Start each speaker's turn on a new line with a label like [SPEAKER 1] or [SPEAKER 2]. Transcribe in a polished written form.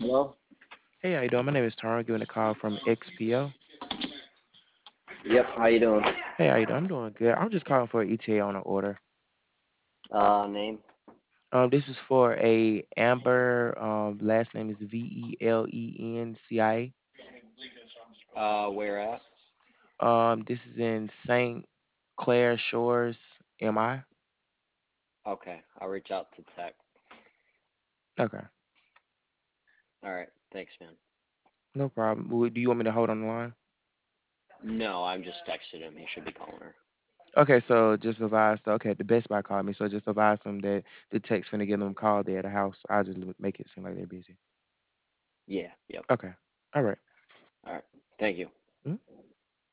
[SPEAKER 1] Hello?
[SPEAKER 2] Hey, how you doing? My name is Tara, giving a call from XPO.
[SPEAKER 1] Yep, how you doing?
[SPEAKER 2] Hey, how you doing? I'm doing good. I'm just calling for an ETA on an order.
[SPEAKER 1] Name?
[SPEAKER 2] This is for a Amber. Last name is VELENCIA.
[SPEAKER 1] Where at?
[SPEAKER 2] This is in St. Clair Shores, MI.
[SPEAKER 1] Okay, I'll reach out to tech.
[SPEAKER 2] Okay,
[SPEAKER 1] All right, thanks, man.
[SPEAKER 2] no problem. Do you want me to hold on the line?
[SPEAKER 1] No, I'm just texted him. He should be calling her.
[SPEAKER 2] Okay, so just advise. Okay, the Best Buy called me, so just advise them that the tech's finna give them a call there at the house. I'll just make it seem like they're busy.
[SPEAKER 1] Yeah, yep.
[SPEAKER 2] Okay, all right.
[SPEAKER 1] All right, thank you.
[SPEAKER 2] Mm.